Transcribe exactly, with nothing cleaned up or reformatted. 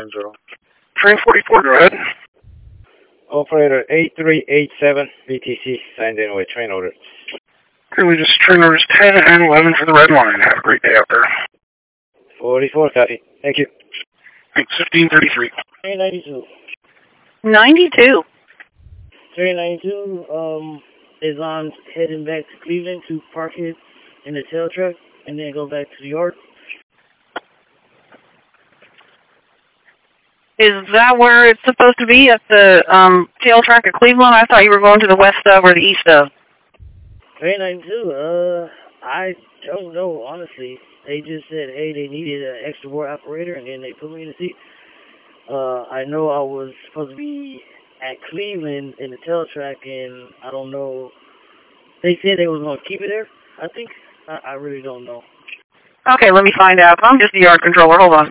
zero. Train forty-four, go ahead. Operator eight three eight seven, B T C, signed in with train order. Okay, we just train orders ten and eleven for the red line. Have a great day out there. forty-four, copy. Thank you. Thanks, fifteen thirty-three. Train ninety-two. ninety-two. Train ninety-two um, is on heading back to Cleveland to park it in the tail truck and then go back to New York. Is that where it's supposed to be, at the um, tail track of Cleveland? I thought you were going to the west of or the east of. Train ninety-two, uh, I don't know, honestly. They just said, hey, they needed an extra board operator, and then they put me in the seat. Uh, I know I was supposed to be at Cleveland in the tail track, and I don't know. They said they was going to keep it there, I think. I, I really don't know. Okay, let me find out. I'm just the yard controller. Hold on.